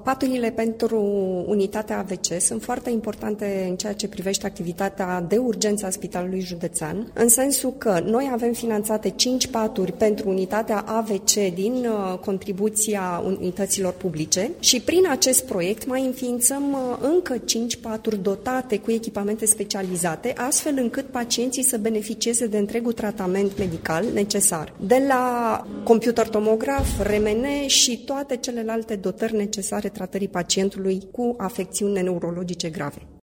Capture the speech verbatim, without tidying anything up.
Paturile pentru unitatea A V C sunt foarte importante în ceea ce privește activitatea de urgență a Spitalului Județean, în sensul că noi avem finanțate cinci paturi pentru unitatea A V C din contribuția unităților publice și prin acest proiect mai înființăm încă cinci paturi dotate cu echipamente specializate, astfel încât pacienții să beneficieze de întregul tratament medical necesar, de la computer tomograf, R M N și toate celelalte dotări necesare tratării pacientului cu afecțiuni neurologice grave.